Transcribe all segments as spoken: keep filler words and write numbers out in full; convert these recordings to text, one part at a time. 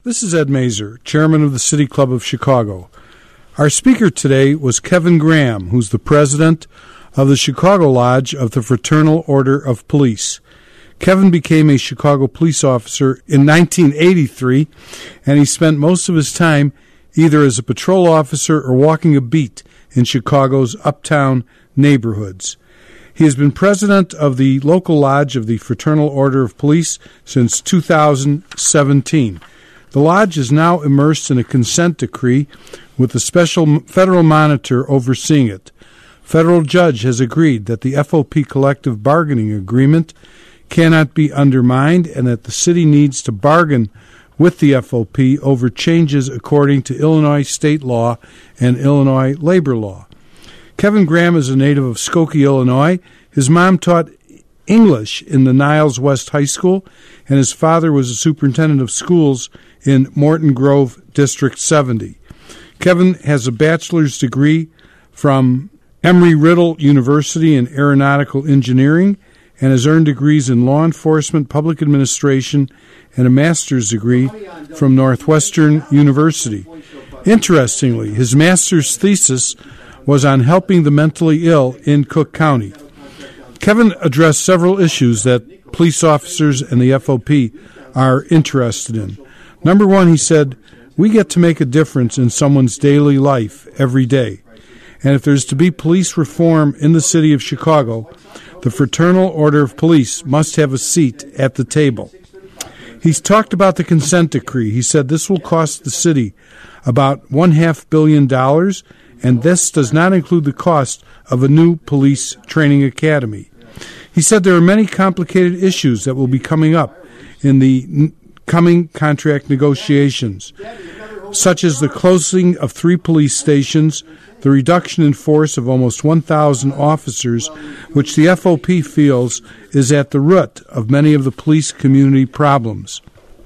This is Ed Mazer, Chairman of the City Club of Chicago. Our speaker today was Kevin Graham, who's the president of the Chicago Lodge of the Fraternal Order of Police. Kevin became a Chicago police officer in nineteen eighty-three, and he spent most of his time either as a patrol officer or walking a beat in Chicago's uptown neighborhoods. He has been president of the local lodge of the Fraternal Order of Police since two thousand seventeen. The lodge is now immersed in a consent decree with a special federal monitor overseeing it. Federal judge has agreed that the F O P collective bargaining agreement cannot be undermined and that the city needs to bargain with the F O P over changes according to Illinois state law and Illinois labor law. Kevin Graham is a native of Skokie, Illinois. His mom taught English in the Niles West High School, and his father was a superintendent of schools in Morton Grove District seventy. Kevin has a bachelor's degree from Embry-Riddle University in aeronautical engineering and has earned degrees in law enforcement, public administration, and a master's degree from Northwestern University. Interestingly, his master's thesis was on helping the mentally ill in Cook County. Kevin addressed several issues that police officers and the F O P are interested in. Number one, he said, we get to make a difference in someone's daily life every day. And if there's to be police reform in the city of Chicago, the Fraternal Order of Police must have a seat at the table. He's talked about the consent decree. He said this will cost the city about one half billion dollars, and this does not include the cost of a new police training academy. He said there are many complicated issues that will be coming up in the n- coming contract negotiations, such as the closing of three police stations, the reduction in force of almost one thousand officers, which the F O P feels is at the root of many of the police community problems.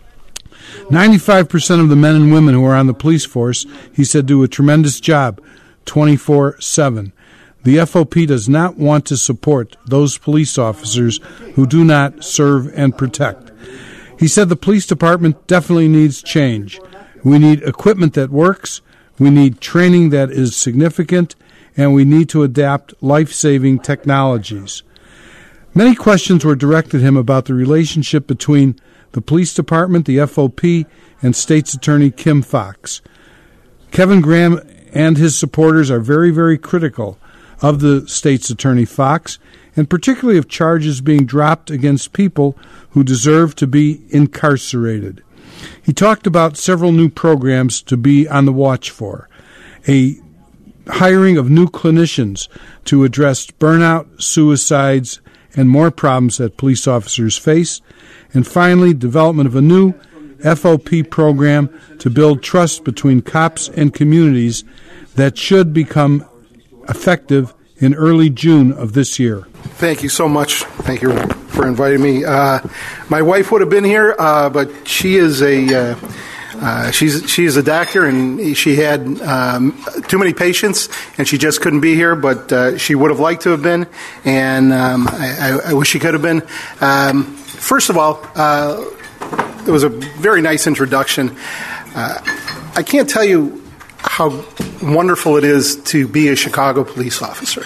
ninety-five percent of the men and women who are on the police force, he said, do a tremendous job twenty-four seven. The F O P does not want to support those police officers who do not serve and protect. He said the police department definitely needs change. We need equipment that works, we need training that is significant, and we need to adapt life-saving technologies. Many questions were directed to him about the relationship between the police department, the F O P, and State's Attorney Kim Foxx. Kevin Graham and his supporters are very, very critical of the State's Attorney Foxx, and particularly of charges being dropped against people who deserve to be incarcerated. He talked about several new programs to be on the watch for, a hiring of new clinicians to address burnout, suicides, and more problems that police officers face, and finally, development of a new F O P program to build trust between cops and communities that should become effective in early June of this year. Thank you so much. Thank you for inviting me. Uh, my wife would have been here, uh, but she is a uh, uh, she's she is a doctor, and she had um, too many patients, and she just couldn't be here. But uh, she would have liked to have been, and um, I, I wish she could have been. Um, first of all, uh, it was a very nice introduction. Uh, I can't tell you how wonderful it is to be a Chicago police officer.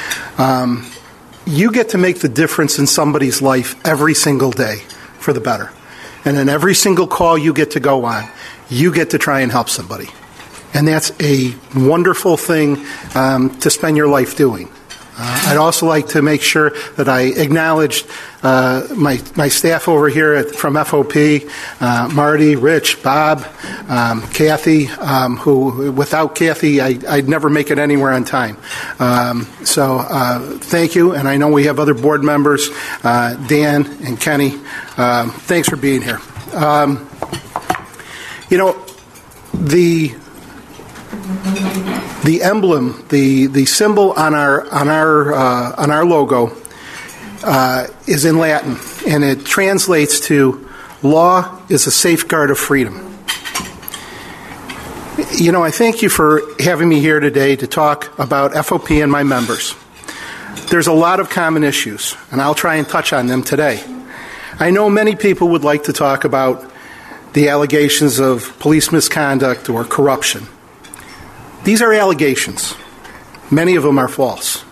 Um, you get to make the difference in somebody's life every single day for the better. And in every single call you get to go on, you get to try and help somebody. And that's a wonderful thing um, to spend your life doing. Uh, I'd also like to make sure that I acknowledge uh, my my staff over here at, from F O P, uh, Marty, Rich, Bob, um, Kathy, um, who without Kathy I, I'd never make it anywhere on time. Um, so uh, thank you, and I know we have other board members, uh, Dan and Kenny. Um, thanks for being here. Um, you know, the The emblem, the, the symbol on our on our uh, on our logo, uh, is in Latin, and it translates to "Law is a safeguard of freedom." You know, I thank you for having me here today to talk about F O P and my members. There's a lot of common issues, and I'll try and touch on them today. I know many people would like to talk about the allegations of police misconduct or corruption. These are allegations. Many of them are false.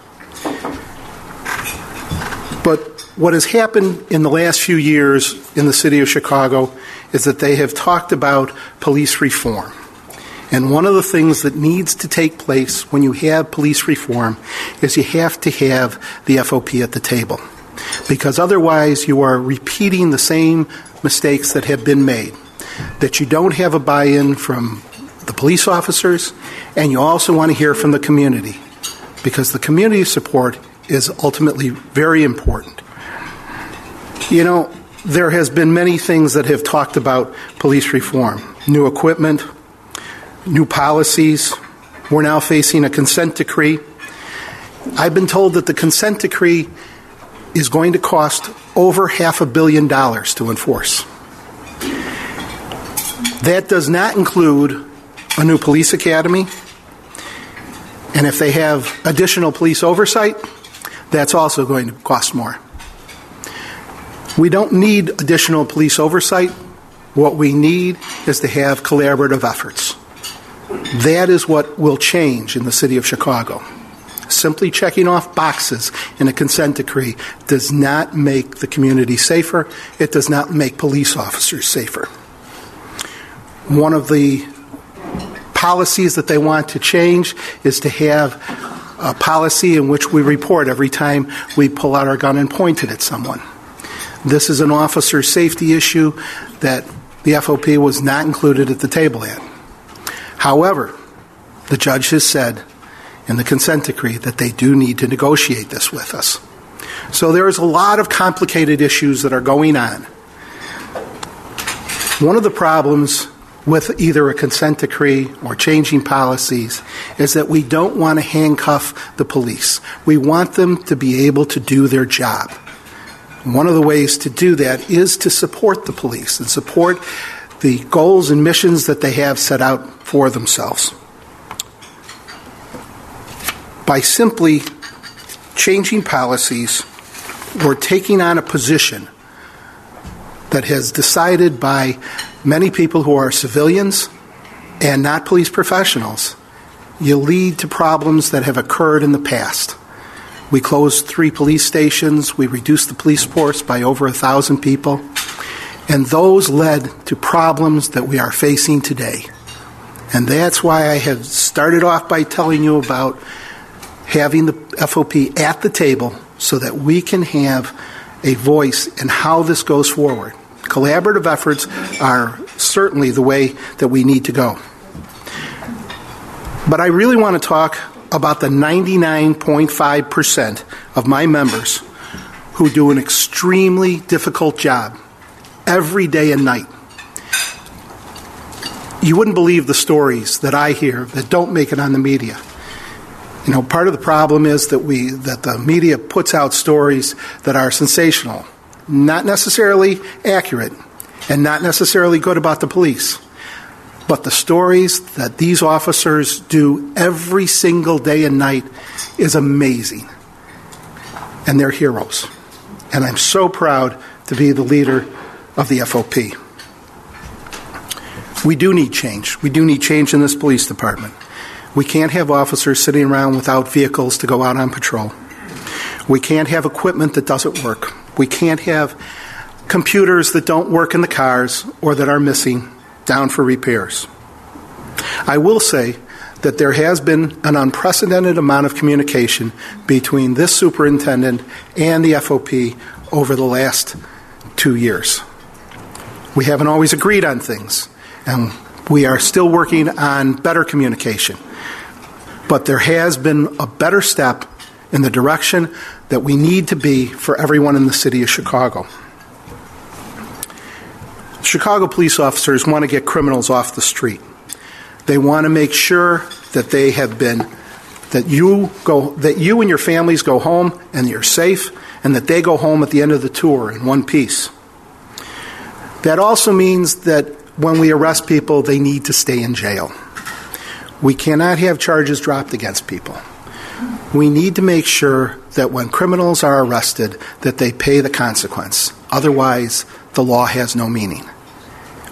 But what has happened in the last few years in the city of Chicago is that they have talked about police reform. And one of the things that needs to take place when you have police reform is you have to have the F O P at the table. Because otherwise you are repeating the same mistakes that have been made. That you don't have a buy-in from the police officers, and you also want to hear from the community. Because the community support is ultimately very important. You know, there has been many things that have talked about police reform. New equipment, new policies. We're now facing a consent decree. I've been told that the consent decree is going to cost over half a billion dollars to enforce. That does not include a new police academy. And if they have additional police oversight, that's also going to cost more. We don't need additional police oversight. What we need is to have collaborative efforts. That is what will change in the city of Chicago. Simply checking off boxes in a consent decree does not make the community safer. It does not make police officers safer. One of the policies that they want to change is to have a policy in which we report every time we pull out our gun and point it at someone. This is an officer safety issue that the F O P was not included at the table at. However, the judge has said in the consent decree that they do need to negotiate this with us. So there is a lot of complicated issues that are going on. One of the problems with either a consent decree or changing policies is that we don't want to handcuff the police. We want them to be able to do their job. One of the ways to do that is to support the police and support the goals and missions that they have set out for themselves. By simply changing policies or taking on a position that has decided by many people who are civilians and not police professionals, you lead to problems that have occurred in the past. We closed three police stations. We reduced the police force by over a thousand people. And those led to problems that we are facing today. And that's why I have started off by telling you about having the F O P at the table so that we can have a voice in how this goes forward. Collaborative efforts are certainly the way that we need to go. But I really want to talk about the ninety-nine point five percent of my members who do an extremely difficult job every day and night. You wouldn't believe the stories that I hear that don't make it on the media. You know, part of the problem is that we that the media puts out stories that are sensational, not necessarily accurate, and not necessarily good about the police. But the stories that these officers do every single day and night is amazing. And they're heroes. And I'm so proud to be the leader of the F O P. We do need change. We do need change in this police department. We can't have officers sitting around without vehicles to go out on patrol. We can't have equipment that doesn't work. We can't have computers that don't work in the cars or that are missing down for repairs. I will say that there has been an unprecedented amount of communication between this superintendent and the F O P over the last two years. We haven't always agreed on things, and we are still working on better communication. But there has been a better step in the direction that we need to be for everyone in the city of Chicago. Chicago police officers want to get criminals off the street. They want to make sure that they have been, that you go, that you and your families go home and you're safe, and that they go home at the end of the tour in one piece. That also means that when we arrest people, they need to stay in jail. We cannot have charges dropped against people. We need to make sure that when criminals are arrested, that they pay the consequence. Otherwise, the law has no meaning.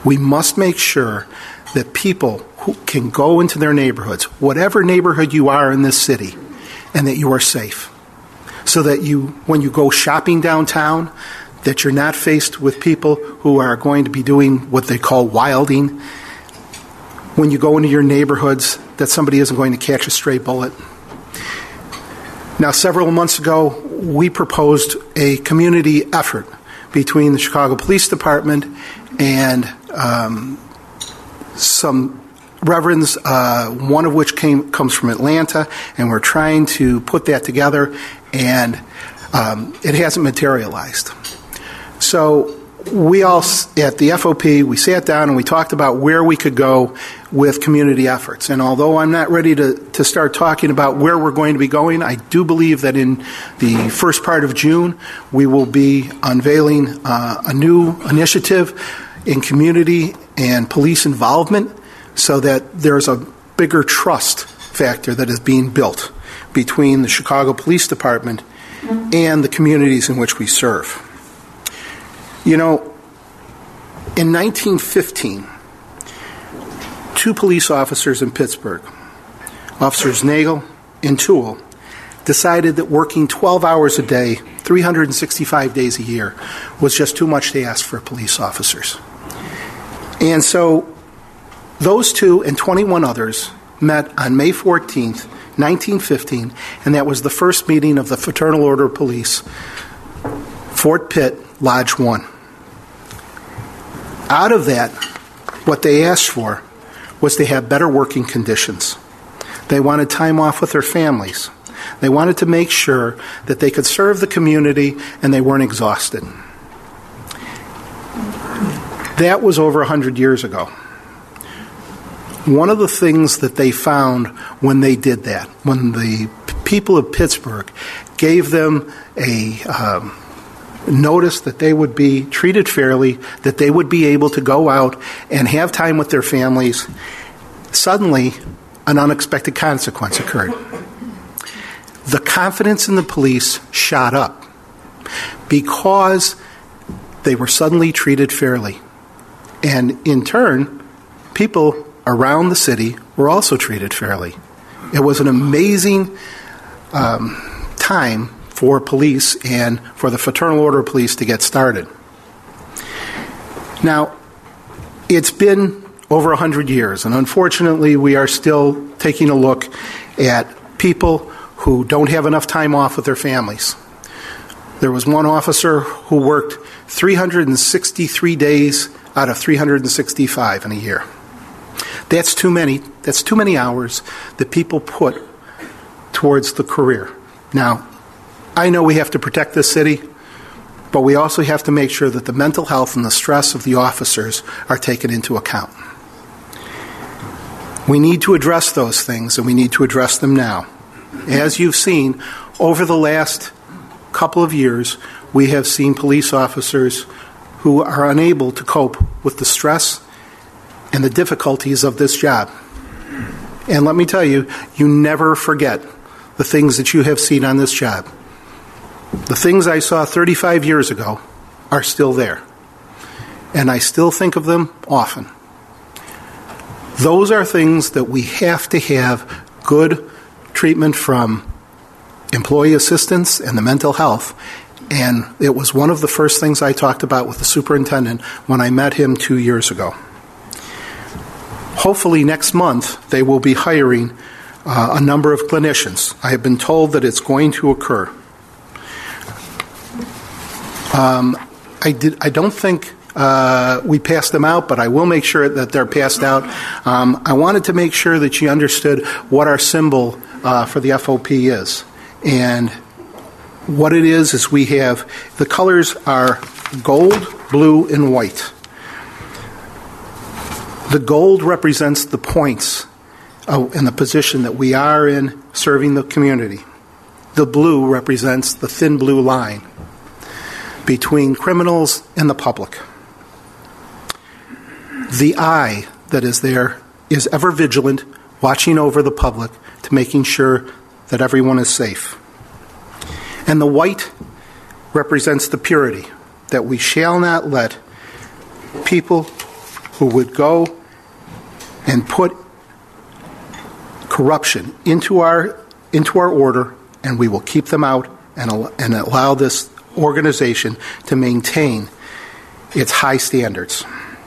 We must make sure that people who can go into their neighborhoods, whatever neighborhood you are in this city, and that you are safe. So that you, when you go shopping downtown, that you're not faced with people who are going to be doing what they call wilding. When you go into your neighborhoods, that somebody isn't going to catch a stray bullet. Now, several months ago, we proposed a community effort between the Chicago Police Department and um, some reverends, uh, one of which came comes from Atlanta, and we're trying to put that together, and um, it hasn't materialized. So we all, at the F O P, we sat down and we talked about where we could go with community efforts. And although I'm not ready to, to start talking about where we're going to be going, I do believe that in the first part of June, we will be unveiling uh, a new initiative in community and police involvement so that there's a bigger trust factor that is being built between the Chicago Police Department and the communities in which we serve. You know, in nineteen fifteen, two police officers in Pittsburgh, Officers Nagel and Toole, decided that working twelve hours a day, three hundred sixty-five days a year, was just too much to ask for police officers. And so those two and twenty-one others met on May fourteenth, nineteen fifteen, and that was the first meeting of the Fraternal Order of Police, Fort Pitt, Lodge one. Out of that, what they asked for was to have better working conditions. They wanted time off with their families. They wanted to make sure that they could serve the community and they weren't exhausted. That was over one hundred years ago. One of the things that they found when they did that, when the people of Pittsburgh gave them a um, notice that they would be treated fairly, that they would be able to go out and have time with their families, suddenly an unexpected consequence occurred. The confidence in the police shot up because they were suddenly treated fairly. And in turn, people around the city were also treated fairly. It was an amazing um, time for police and for the Fraternal Order of Police to get started. Now, it's been over one hundred years, and unfortunately we are still taking a look at people who don't have enough time off with their families. There was one officer who worked three hundred sixty-three days out of three hundred sixty-five in a year. That's too many. That's too many hours that people put towards the career. Now, I know we have to protect this city, but we also have to make sure that the mental health and the stress of the officers are taken into account. We need to address those things, and we need to address them now. As you've seen, over the last couple of years, we have seen police officers who are unable to cope with the stress and the difficulties of this job. And let me tell you, you never forget the things that you have seen on this job. The things I saw thirty-five years ago are still there, and I still think of them often. Those are things that we have to have good treatment from employee assistance and the mental health, and it was one of the first things I talked about with the superintendent when I met him two years ago. Hopefully next month they will be hiring uh, a number of clinicians. I have been told that it's going to occur. Um, I did. I don't think uh, we passed them out, but I will make sure that they're passed out. Um, I wanted to make sure that you understood what our symbol uh, for the F O P is. And what it is is we have, the colors are gold, blue, and white. The gold represents the points uh, and the position that we are in serving the community. The blue represents the thin blue line between criminals and the public. The eye that is there is ever vigilant, watching over the public to making sure that everyone is safe. And the white represents the purity, that we shall not let people who would go and put corruption into our into our order, and we will keep them out and, and allow this organization to maintain its high standards.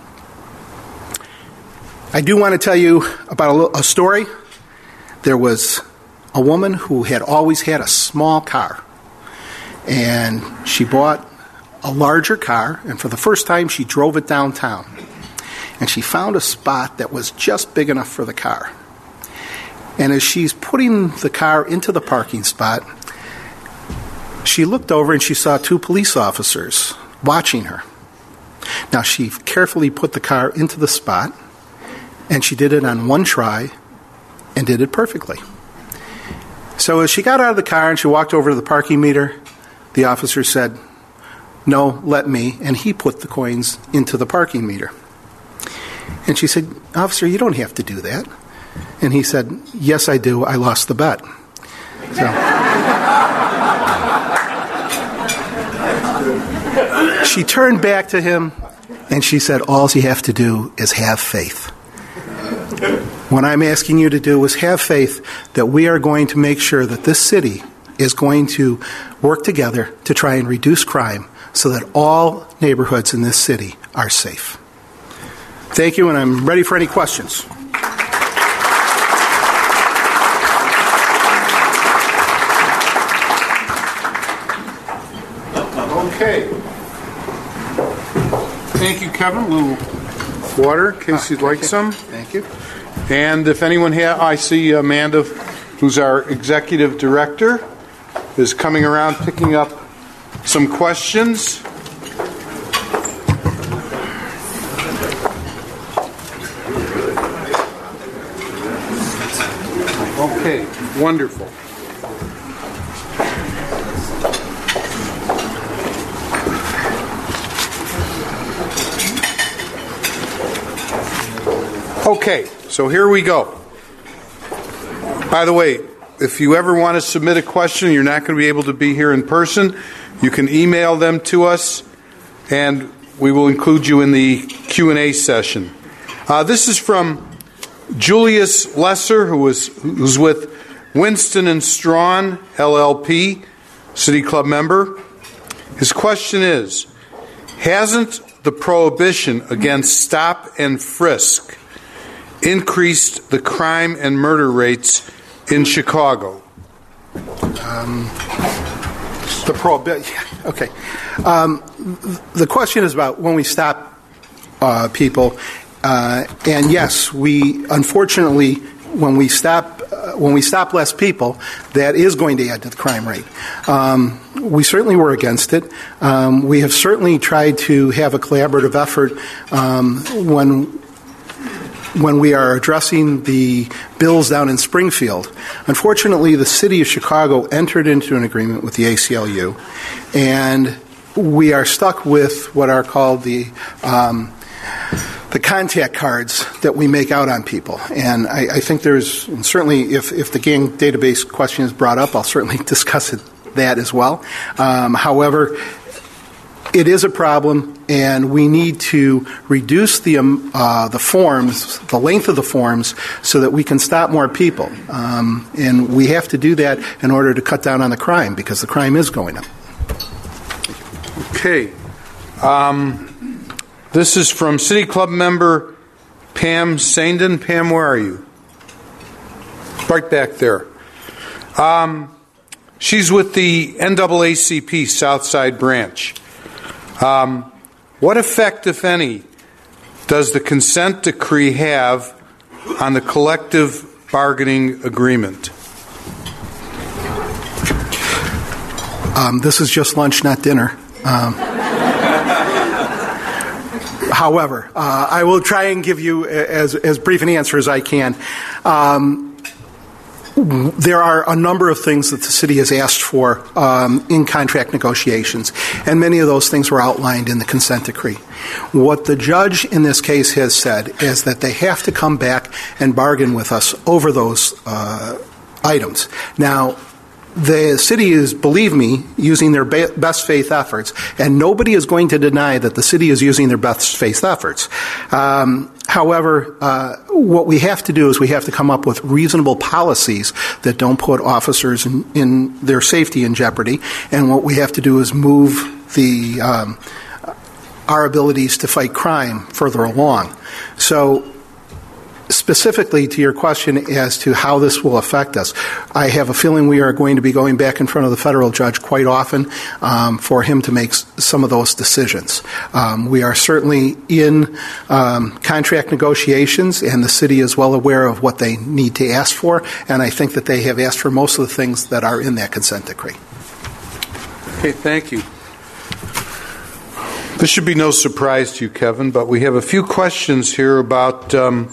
I do want to tell you about a, a story. There was a woman who had always had a small car, and she bought a larger car, and for the first time she drove it downtown, and she found a spot that was just big enough for the car. And as she's putting the car into the parking spot, she looked over and she saw two police officers watching her. Now, she carefully put the car into the spot, and she did it on one try and did it perfectly. So as she got out of the car and she walked over to the parking meter, the officer said, "No, let me," and he put the coins into the parking meter. And she said, "Officer, you don't have to do that." And he said, "Yes, I do. I lost the bet." So she turned back to him and she said, "All you have to do is have faith." What I'm asking you to do is have faith that we are going to make sure that this city is going to work together to try and reduce crime so that all neighborhoods in this city are safe. Thank you, and I'm ready for any questions. Okay. Thank you, Kevin. A little water in case you'd like some. Thank you. And if anyone ha- I see Amanda, who's our executive director, is coming around picking up some questions. Okay, wonderful. Okay, so here we go. By the way, if you ever want to submit a question, you're not going to be able to be here in person, you can email them to us, and we will include you in the Q and A session. Uh, this is from Julius Lesser, who was who's with Winston and Strawn, L L P, City Club member. His question is, hasn't the prohibition against stop and frisk increased the crime and murder rates in Chicago? Um, the prohibition. Okay. Um, the question is about when we stop uh, people, uh, and yes, we unfortunately when we stop uh, when we stop less people, that is going to add to the crime rate. Um, we certainly were against it. Um, we have certainly tried to have a collaborative effort um, when. when we are addressing the bills down in Springfield. Unfortunately, the city of Chicago entered into an agreement with the A C L U, and we are stuck with what are called the um, the contact cards that we make out on people. And I, I think there's, and certainly if, if the gang database question is brought up, I'll certainly discuss it, that as well. Um, however, it is a problem, and we need to reduce the um, uh, the forms, the length of the forms, so that we can stop more people. Um, and we have to do that in order to cut down on the crime, because the crime is going up. Okay. Um, this is from City Club member Pam Sandin. Pam, where are you? Right back there. Um, she's with the N double A C P Southside Branch. Um, what effect, if any, does the consent decree have on the collective bargaining agreement? Um, this is just lunch, not dinner. Um, however, uh, I will try and give you as, as brief an answer as I can. Um, There are a number of things that the city has asked for um, in contract negotiations, and many of those things were outlined in the consent decree. What the judge in this case has said is that they have to come back and bargain with us over those uh, items. Now, the city is, believe me, using their be- best faith efforts, and nobody is going to deny that the city is using their best faith efforts. Um, however, uh, what we have to do is we have to come up with reasonable policies that don't put officers in, in their safety in jeopardy, and what we have to do is move the um, our abilities to fight crime further along. So, specifically to your question as to how this will affect us, I have a feeling we are going to be going back in front of the federal judge quite often um, for him to make s- some of those decisions. Um, we are certainly in um, contract negotiations, and the city is well aware of what they need to ask for, and I think that they have asked for most of the things that are in that consent decree. Okay, thank you. This should be no surprise to you, Kevin, but we have a few questions here about um,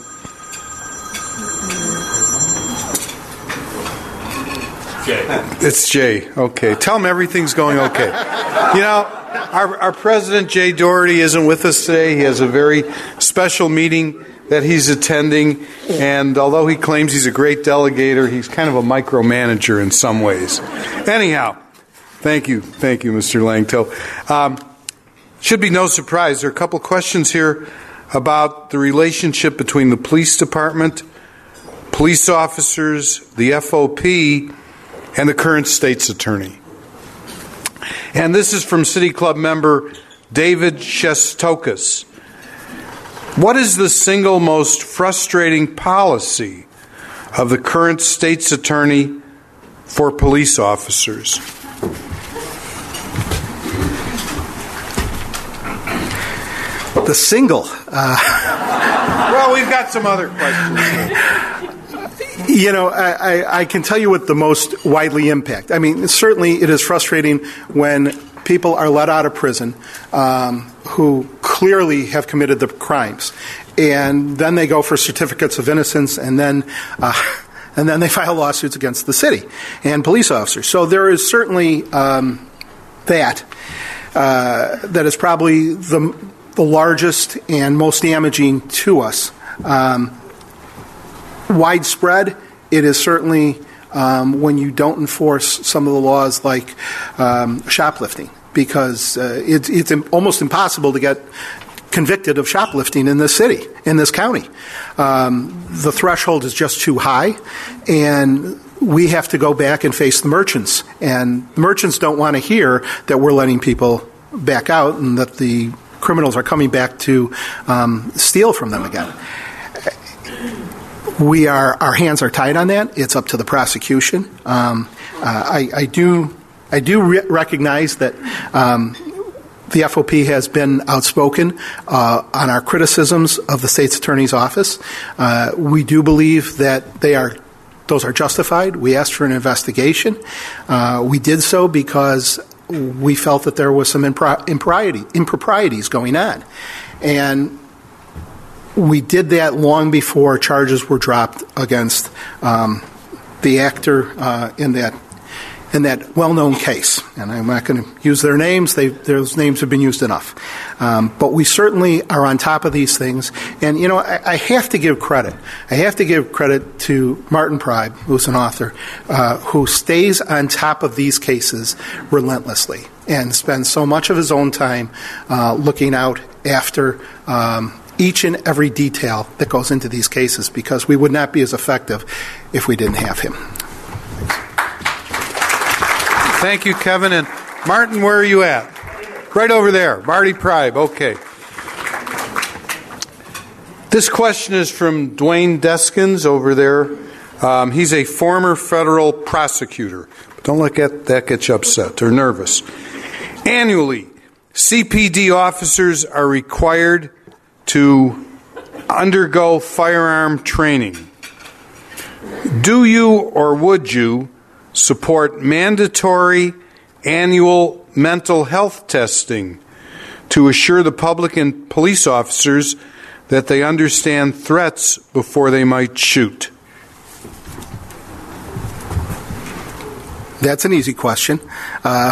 Jay. It's Jay. Okay. Tell him everything's going okay. You know, our, our president, Jay Doherty, isn't with us today. He has a very special meeting that he's attending, and although he claims he's a great delegator, he's kind of a micromanager in some ways. Anyhow, thank you. Thank you, Mister Langto. Um, should be no surprise. There are a couple questions here about the relationship between the police department, police officers, the F O P, and the current state's attorney. And this is from City Club member David Shestokas. What is the single most frustrating policy of the current state's attorney for police officers? The single. Uh, well, we've got some other questions. You know, I, I, I can tell you what the most widely impact. I mean, certainly it is frustrating when people are let out of prison um, who clearly have committed the crimes, and then they go for certificates of innocence, and then uh, and then they file lawsuits against the city and police officers. So there is certainly um, that uh, that is probably the the largest and most damaging to us. Um, Widespread, it is certainly um, when you don't enforce some of the laws like um, shoplifting, because uh, it, it's almost impossible to get convicted of shoplifting in this city, in this county. Um, the threshold is just too high, and we have to go back and face the merchants. And the merchants don't want to hear that we're letting people back out and that the criminals are coming back to um, steal from them again. We are, our hands are tied on that. It's up to the prosecution. Um, uh, I, I do, I do re- recognize that um, the F O P has been outspoken uh, on our criticisms of the state's attorney's office. Uh, we do believe that they are, those are justified. We asked for an investigation. Uh, we did so because we felt that there was some impro- impropriety, improprieties going on, and we did that long before charges were dropped against um, the actor uh, in that in that well-known case. And I'm not going to use their names. They, those names have been used enough. Um, but we certainly are on top of these things. And, you know, I, I have to give credit. I have to give credit to Martin Prybe, who's an author, uh, who stays on top of these cases relentlessly and spends so much of his own time uh, looking out after um each and every detail that goes into these cases, because we would not be as effective if we didn't have him. Thank you, Kevin. And Martin, where are you at? Right over there. Marty Prybe. Okay. This question is from Dwayne Deskins over there. Um, he's a former federal prosecutor. Don't let get, that get you upset or nervous. Annually, C P D officers are required to undergo firearm training. Do you or would you support mandatory annual mental health testing to assure the public and police officers that they understand threats before they might shoot? That's an easy question. Uh,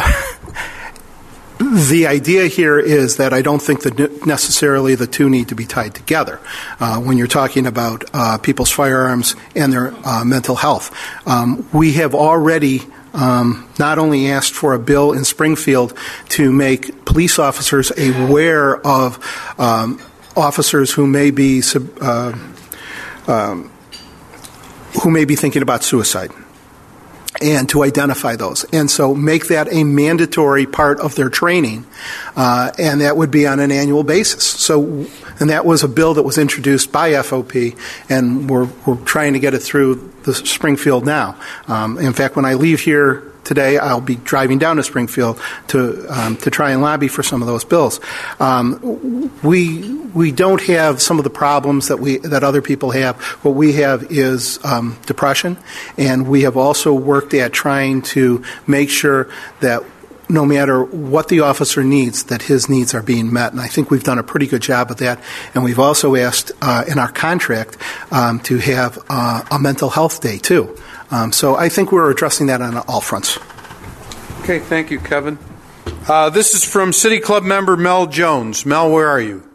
The idea here is that I don't think that necessarily the two need to be tied together uh, when you're talking about uh, people's firearms and their uh, mental health. Um, we have already um, not only asked for a bill in Springfield to make police officers aware of um, officers who may be uh, um, who may be thinking about suicide, and to identify those, and so make that a mandatory part of their training, uh, and that would be on an annual basis. So, and that was a bill that was introduced by F O P, and we're we're trying to get it through the Springfield now. Um, in fact, when I leave here today, I'll be driving down to Springfield to um, to try and lobby for some of those bills. Um, we we don't have some of the problems that we that other people have. What we have is um, depression, and we have also worked at trying to make sure that no matter what the officer needs, that his needs are being met. And I think we've done a pretty good job of that. And we've also asked uh, in our contract um, to have uh, a mental health day, too. Um, so I think we're addressing that on all fronts. Okay, thank you, Kevin. Uh, this is from City Club member Mel Jones. Mel, where are you?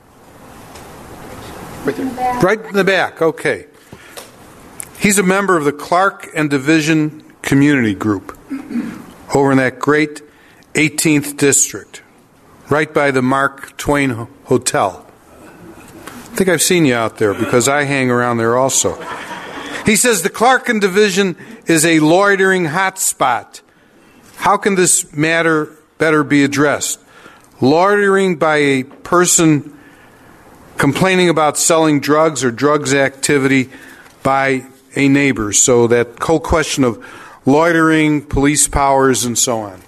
Right there. In the back. Right in the back, okay. He's a member of the Clark and Division Community Group over in that great eighteenth District, right by the Mark Twain Hotel. I think I've seen you out there because I hang around there also. He says the Clark and Division is a loitering hotspot. How can this matter better be addressed? Loitering by a person complaining about selling drugs or drugs activity by a neighbor. So that whole question of loitering, police powers, and so on.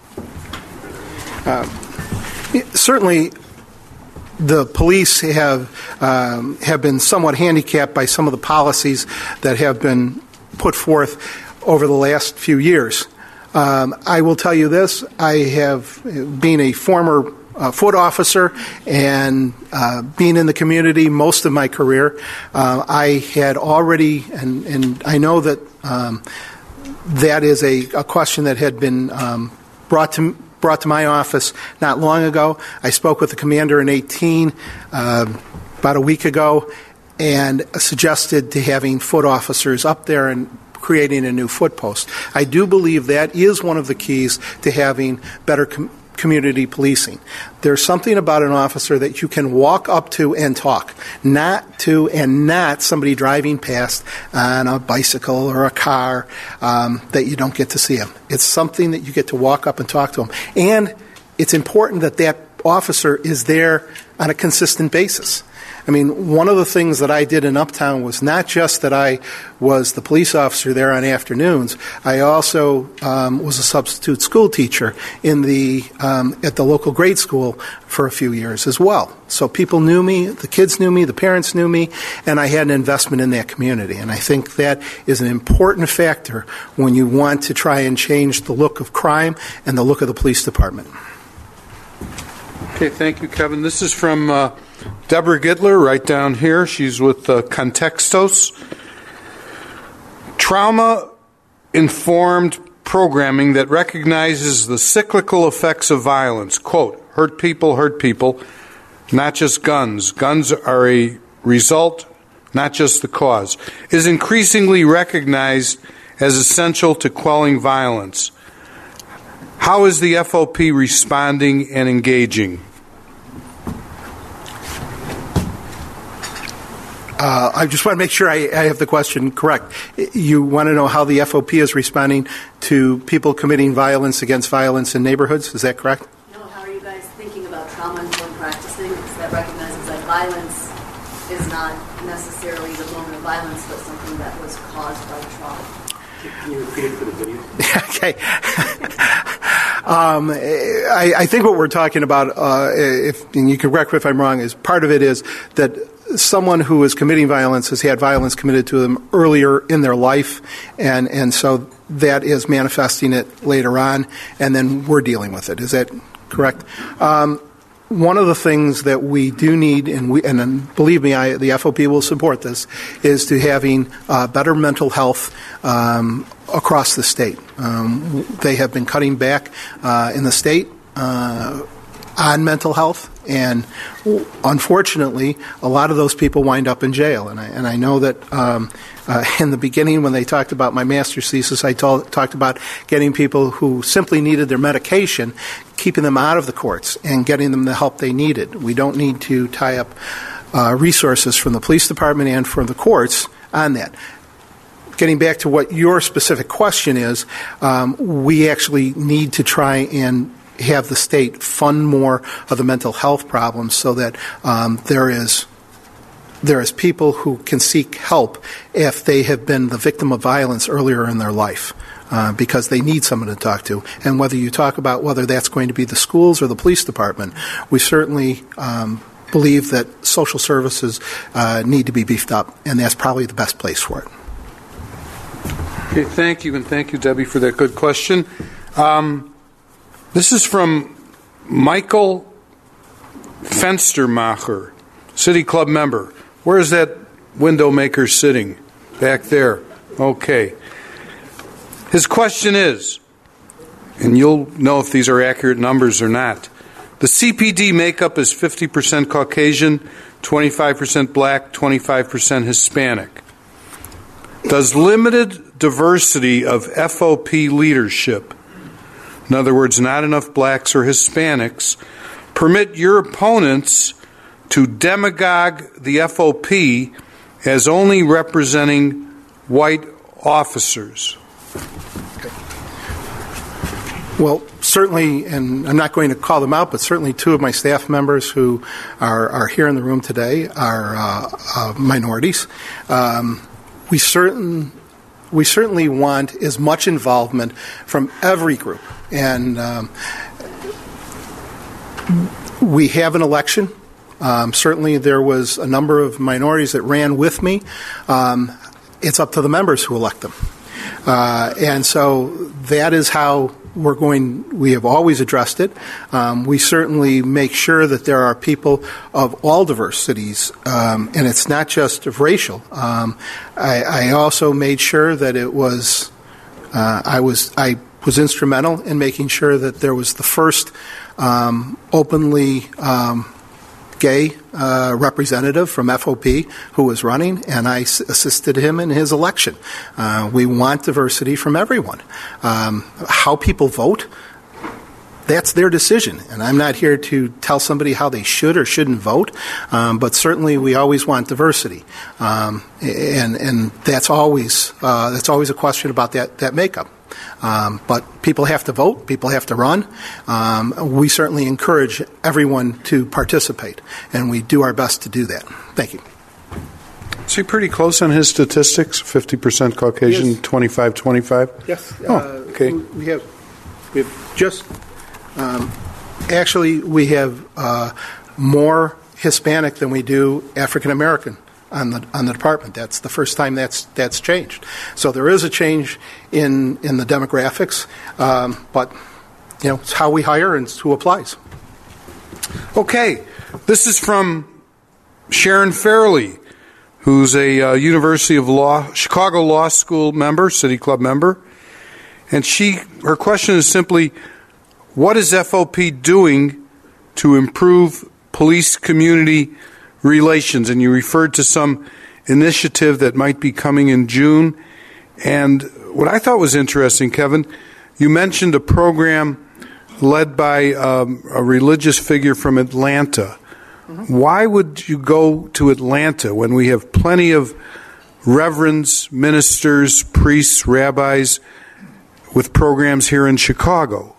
Uh, certainly, the police have um, have been somewhat handicapped by some of the policies that have been put forth over the last few years. Um, I will tell you this: I have, being a former uh, foot officer and uh, being in the community most of my career, uh, I had already, and, and I know that um, that is a, a question that had been um, brought to brought to my office not long ago. I spoke with the commander in eighteen uh, about a week ago and suggested to having foot officers up there and creating a new foot post. I do believe that is one of the keys to having better com- community policing. There's something about an officer that you can walk up to and talk, not to and not somebody driving past on a bicycle or a car um, that you don't get to see them. It's something that you get to walk up and talk to them. And it's important that that officer is there on a consistent basis. I mean, one of the things that I did in Uptown was not just that I was the police officer there on afternoons. I also um, was a substitute school teacher in the um, at the local grade school for a few years as well. So people knew me, the kids knew me, the parents knew me, and I had an investment in that community. And I think that is an important factor when you want to try and change the look of crime and the look of the police department. Okay, thank you, Kevin. This is from uh, Deborah Gittler, right down here. She's with uh, Contextos. Trauma-informed programming that recognizes the cyclical effects of violence. Quote, hurt people, hurt people, not just guns. Guns are a result, not just the cause. Is increasingly recognized as essential to quelling violence. How is the F O P responding and engaging? Uh, I just want to make sure I, I have the question correct. You want to know how the F O P is responding to people committing violence against violence in neighborhoods? Is that correct? No, how are you guys thinking about trauma-informed practicing that recognizes that violence is not necessarily the moment of violence, but something that was caused by trauma? Can you repeat it for the video? Okay. um, I, I think what we're talking about, uh, if and you can correct me if I'm wrong, is part of it is that someone who is committing violence has had violence committed to them earlier in their life, and, and so that is manifesting it later on, and then we're dealing with it. Is that correct? Um, one of the things that we do need, and we and, and believe me, I, the F O P will support this, is to having uh, better mental health um, across the state. Um, they have been cutting back uh, in the state uh, on mental health, And unfortunately, a lot of those people wind up in jail. And I, and I know that um, uh, in the beginning when they talked about my master's thesis, I told, talked about getting people who simply needed their medication, keeping them out of the courts and getting them the help they needed. We don't need to tie up uh, resources from the police department and from the courts on that. Getting back to what your specific question is, um, we actually need to try and have the state fund more of the mental health problems so that um, there is there is people who can seek help if they have been the victim of violence earlier in their life. Uh, because they need someone to talk to. And whether you talk about whether that's going to be the schools or the police department, we certainly um, believe that social services uh, need to be beefed up, and that's probably the best place for it. Okay, thank you, and thank you, Debbie, for that good question. Um, this is from Michael Fenstermacher, City Club member. Where is that window maker sitting? Back there. Okay. His question is, and you'll know if these are accurate numbers or not, the C P D makeup is fifty percent Caucasian, twenty-five percent black, twenty-five percent Hispanic. Does limited diversity of F O P leadership, in other words, not enough blacks or Hispanics, permit your opponents to demagogue the F O P as only representing white officers? Okay. Well, certainly, and I'm not going to call them out, but certainly two of my staff members who are, are here in the room today are uh, uh, minorities. Um, we certain we certainly want as much involvement from every group, and um, we have an election. Um, certainly, there was a number of minorities that ran with me. Um, it's up to the members who elect them. Uh, and so that is how we're going, we have always addressed it. Um, we certainly make sure that there are people of all diversities, um, and it's not just of racial. Um, I, I also made sure that it was, uh, I was, I was instrumental in making sure that there was the first um, openly um, gay uh, representative from F O P who was running, and I s- assisted him in his election. Uh, we want diversity from everyone. Um, how people vote, that's their decision, and I'm not here to tell somebody how they should or shouldn't vote, um, but certainly we always want diversity, um, and and that's always uh, that's always a question about that, that makeup. Um, but people have to vote, people have to run. Um, we certainly encourage everyone to participate, and we do our best to do that. Thank you. Is he pretty close on his statistics? fifty percent Caucasian, Yes. twenty-five twenty-five? Yes. Oh, uh, okay. We have, we have just, um, actually, we have uh, more Hispanic than we do African American on the on the department. That's the first time that's that's changed. So there is a change in in the demographics, um, but you know it's how we hire and it's who applies. Okay, this is from Sharon Fairley, who's a uh, University of Law, Chicago Law School member, City Club member, and she her question is simply, what is F O P doing to improve police community relations? And you referred to some initiative that might be coming in June. And what I thought was interesting, Kevin, you mentioned a program led by um, a religious figure from Atlanta. Mm-hmm. Why would you go to Atlanta when we have plenty of reverends, ministers, priests, rabbis with programs here in Chicago?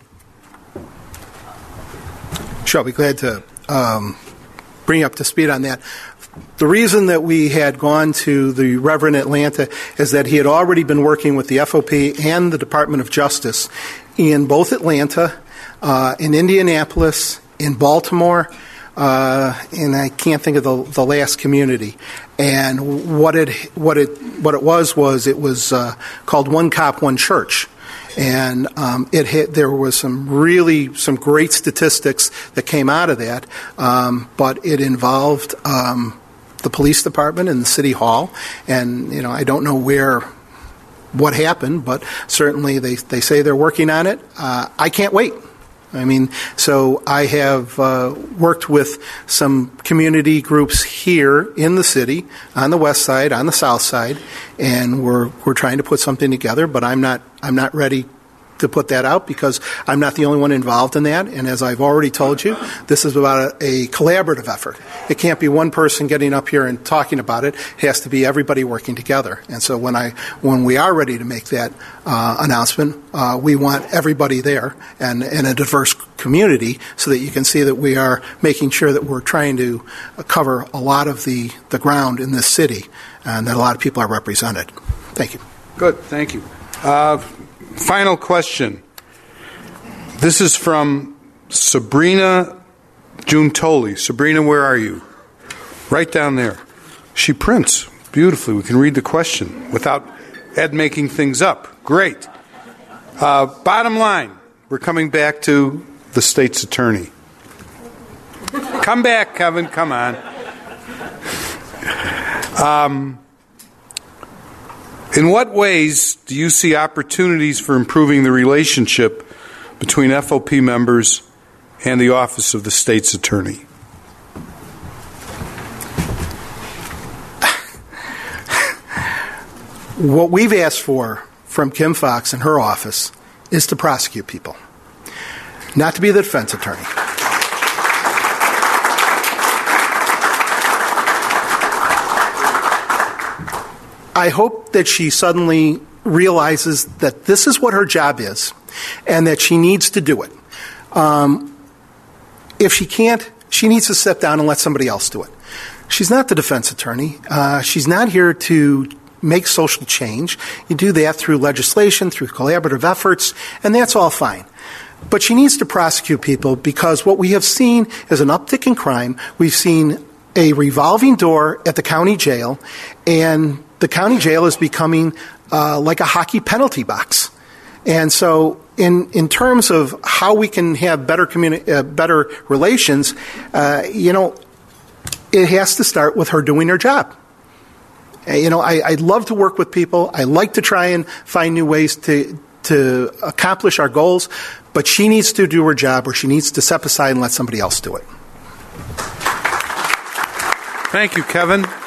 Sure, I'll be glad to um, bring you up to speed on that. The reason that we had gone to the Reverend Atlanta is that he had already been working with the F O P and the Department of Justice in both Atlanta, uh, in Indianapolis, in Baltimore, uh, and I can't think of the, the last community. And what it what it what it was was it was uh, called One Cop, One Church. And um, it hit, there was some really some great statistics that came out of that, um, but it involved um, the police department and the city hall. And you know, I don't know where what happened, but certainly they they say they're working on it. Uh, I can't wait. I mean, so I have uh, worked with some community groups here in the city, on the west side, on the south side, and we're we're trying to put something together. But I'm not I'm not ready to put that out because I'm not the only one involved in that. And as I've already told you, this is about a, a collaborative effort. It can't be one person getting up here and talking about it. It has to be everybody working together. And so when I when we are ready to make that uh, announcement, uh, we want everybody there and, and a diverse community so that you can see that we are making sure that we're trying to cover a lot of the, the ground in this city and that a lot of people are represented. Thank you. Good. Thank you. Uh, Final question. This is from Sabrina Giuntoli. Sabrina, where are you? Right down there. She prints beautifully. We can read the question without Ed making things up. Great. Uh, bottom line, we're coming back to the state's attorney. Come back, Kevin. Come on. Um... In what ways do you see opportunities for improving the relationship between F O P members and the Office of the State's Attorney? What we've asked for from Kim Foxx and her office is to prosecute people, not to be the defense attorney. I hope that she suddenly realizes that this is what her job is and that she needs to do it. Um, if she can't, she needs to sit down and let somebody else do it. She's not the defense attorney. Uh, she's not here to make social change. You do that through legislation, through collaborative efforts, and that's all fine. But she needs to prosecute people because what we have seen is an uptick in crime. We've seen a revolving door at the county jail, and the county jail is becoming uh, like a hockey penalty box. And so in in terms of how we can have better communi- uh, better relations, uh, you know, it has to start with her doing her job. Uh, you know, I, I love to work with people. I like to try and find new ways to to accomplish our goals, but she needs to do her job or she needs to step aside and let somebody else do it. Thank you, Kevin.